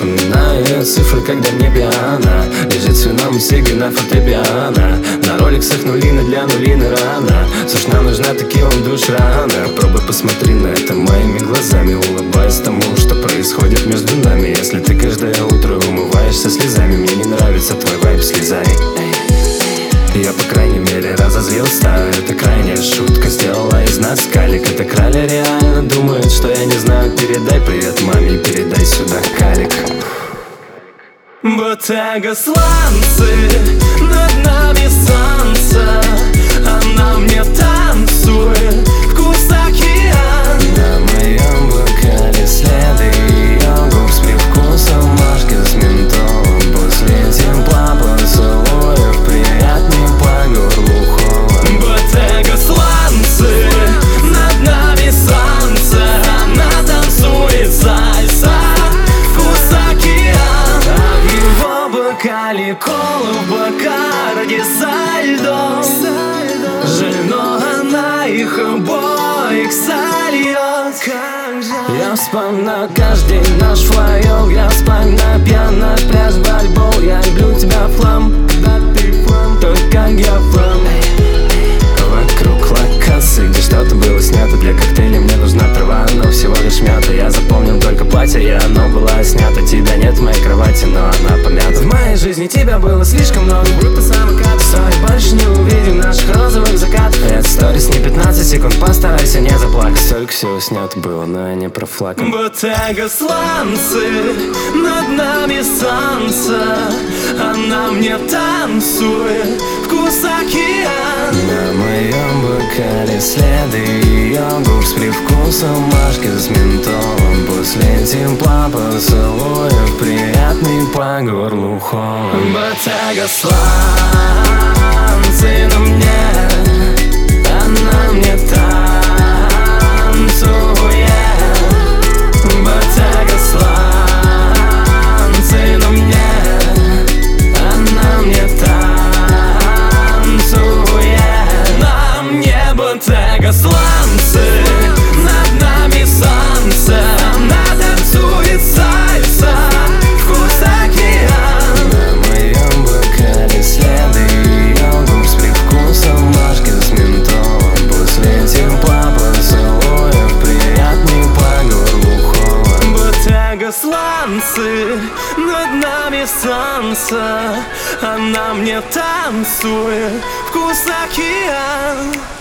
Вспоминаю ее цифры, когда мне пьяна лежит в свином сиге на фортепиано. На роликсах нулины для нулины рано. Срочно нужна текила в душ рано. Пробуй, посмотри на это моими глазами, улыбаясь тому, что происходит между нами. Если ты каждое утро умываешься слезами, мне не нравится твой вайб с слезами. Я, по крайней мере, разозлился. Это крайняя шутка сделала из нас калик. Эта краля реально думает, что я не знаю. Передай привет маме и передай сюда калик. Ботега сланцы, над нами солнце, она мне танцует, вкус океан. На моем бокале следы ее губ с привкусом машки с ментолом. После тепла поцелуев приятней по горлу холод. Ботега сланцы, над нами солнце, она танцует сальса, вкус океан. В его бокале кола, в бокарде со льдом. Жаль, но она их обоих сольет. Я вспоминаю каждый день наш флайов. Я вспоминаю пьяный пляж, бальбол. Я люблю тебя в хлам, когда ты флам, только как я флам. Вокруг локации, где что-то было снято для коктейля. Мне нужна трава, но всего лишь мята. Я запомнил только платье, и оно было снято. Тебя нет в моей кровати, но она помята. В моей жизни тебя было слишком много, будто самокат. Стой, больше не увидим наших розовых закатов. Это сторис не 15 секунд, постарайся не заплакать. Только всего снято было, но я не профлаком. Ботега сланцы, над нами солнце, она мне танцует, вкус океан. На моем бокале следы ее губ с привкусом машки с ментолом. После тепла поцелуев приятный по горлу холод. Ботега сланцы на мне, она мне танцует. Ботега сланцы на мне, она мне танцует. На мне ботега сланцы, над нами солнце, она танцует сальса, вкус океан. На моем бокале следы ее губ с привкусом машки с ментолом. После тепла поцелуев приятный по горлу холод. Ботега сланцы, над нами солнце, она мне танцует, вкус океан.